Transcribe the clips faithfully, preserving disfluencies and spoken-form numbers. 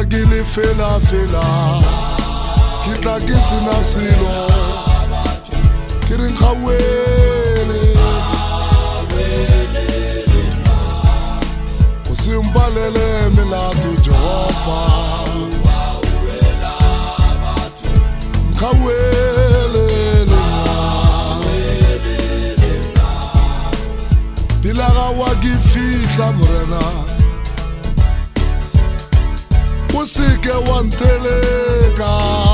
ke le fela fela ke tla ke sena selo ke re nkawele o se mbalele melato Jehova nkawele pilaga wa ke fihla morena o se ke wa nteleka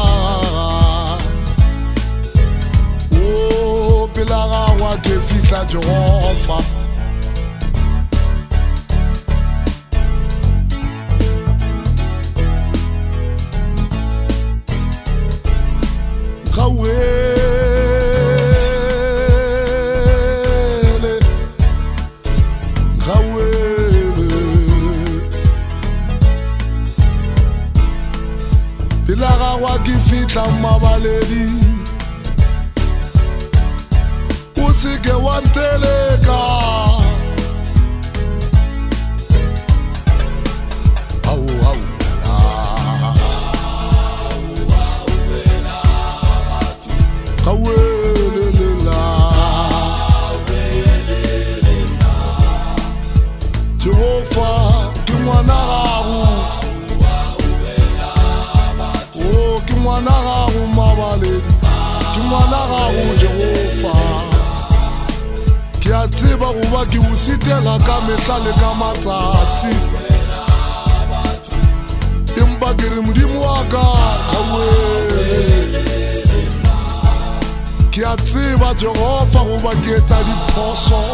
o pilaga wa ke fihla Jehova nkawele nkawele pilaga wa ke fihla mabaledi o se ke wa nteleka au au kawelelela Jehova ke ngwana gago o ke ngwana gago mabaledi ke ngwana gago Jehova ke a tseba goba ke o sitela ka mehla le ka matsatsi empa ke re modimo wa ka kawele ke a tseba Jehova goba ke etsa diphoso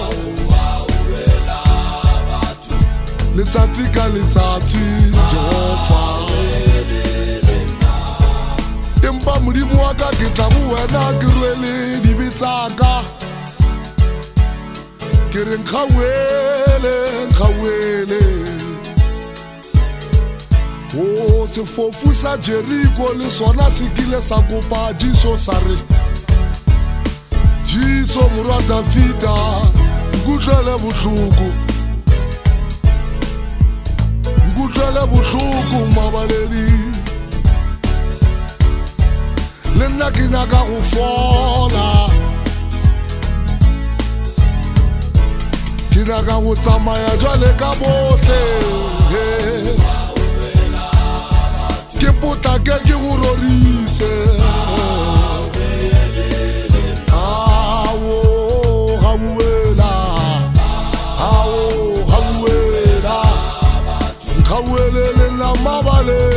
letsatsi ka letsatsi Jehova empa modimo wa ka ke tla go wena ke rwele dibetsaka ke re nkawele nkawele o sefofu sa Jeriko le sona se kile sa kopa Jiso sa re Jiso morwa Davida nkutlwele bohloko nkutlwele bohloko mabaledi le nna ke nyaka go fola ke nyaka go tsamaya jwale ka botle ke potlake ke go rorise nkawelelela mabaledi